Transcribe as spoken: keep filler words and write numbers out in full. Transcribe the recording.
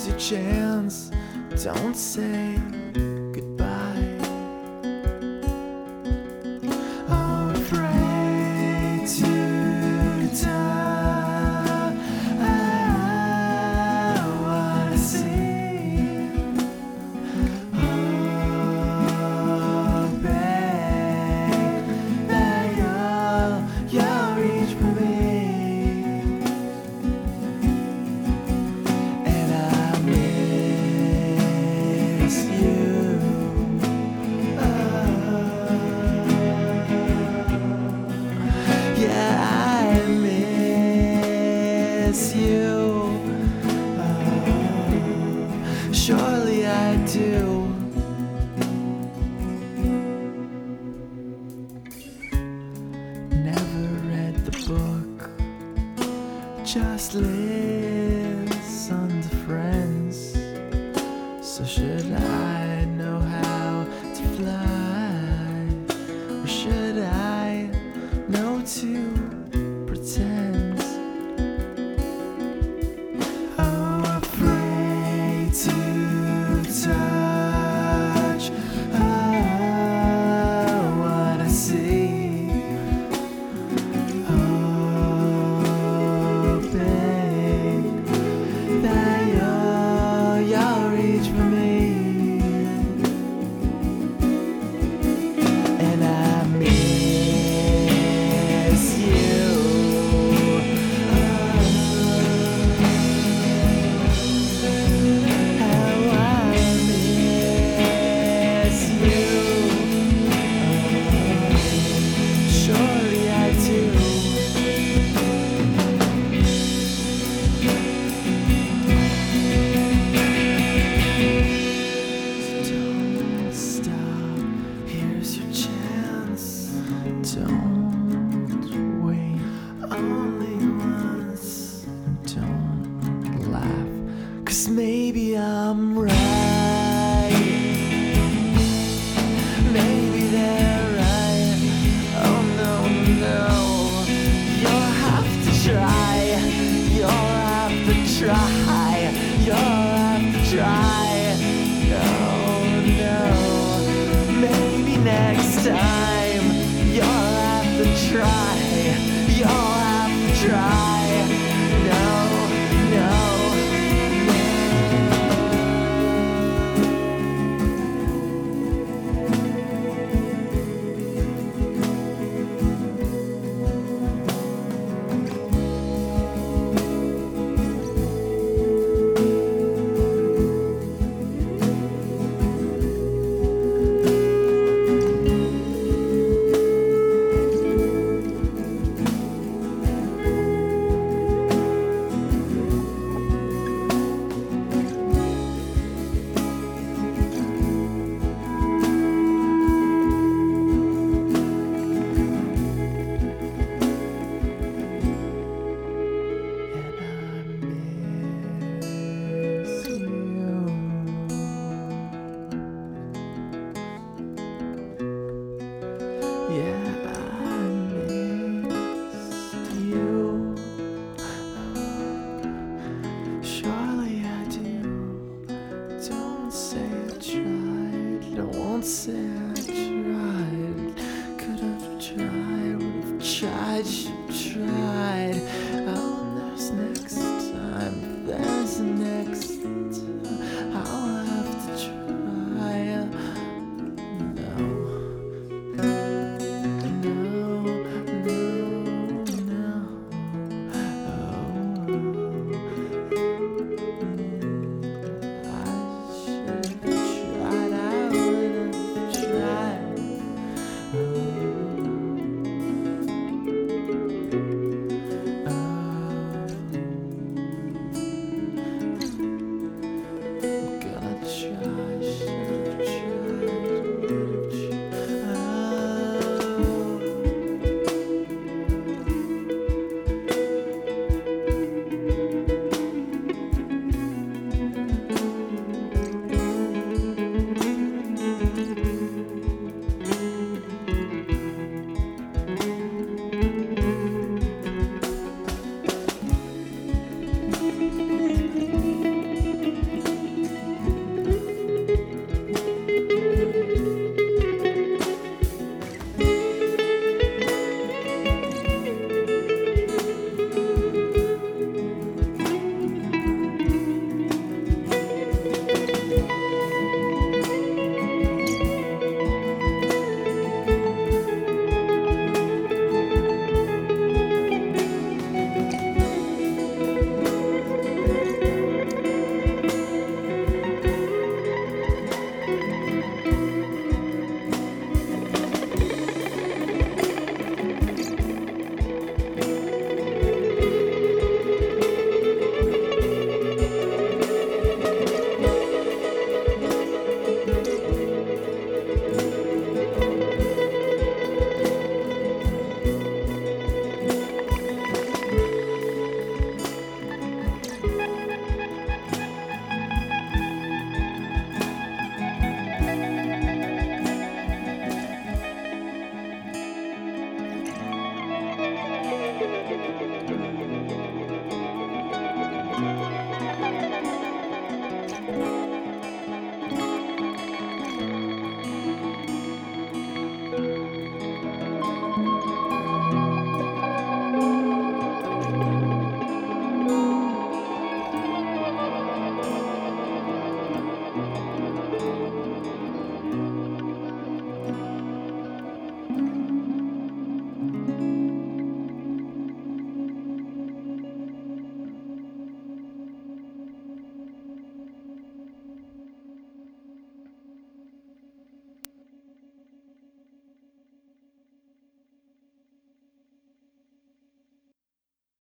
here's your chance. Don't say goodbye. I'm afraid to tell what I see. Hoping that you'll, you'll reach for me. And I miss you. Oh, yeah, I miss you. Oh, surely I do. Never read the book, just listen to friends. So should I know how to fly, or should I know to pretend? Oh, afraid to touch oh, what I see. Hoping that you'll, you'll reach for me. And I miss you. Oh, how I miss you. Oh, surely I do. Don't stop, here's your chance. Don't wait only once. Don't laugh, 'cause maybe I'm right. Maybe they're right. Oh no, no. You'll have to try. You'll have to try. You'll have to try. No, no. Maybe next time you'll have to try. You'll have to try. No, no, and I miss you. Yeah, I missed you. Surely I do. Don't say I tried. Don't say I tried. Could have tried. Would have tried. Should have tried. Oh, there's next time. There's next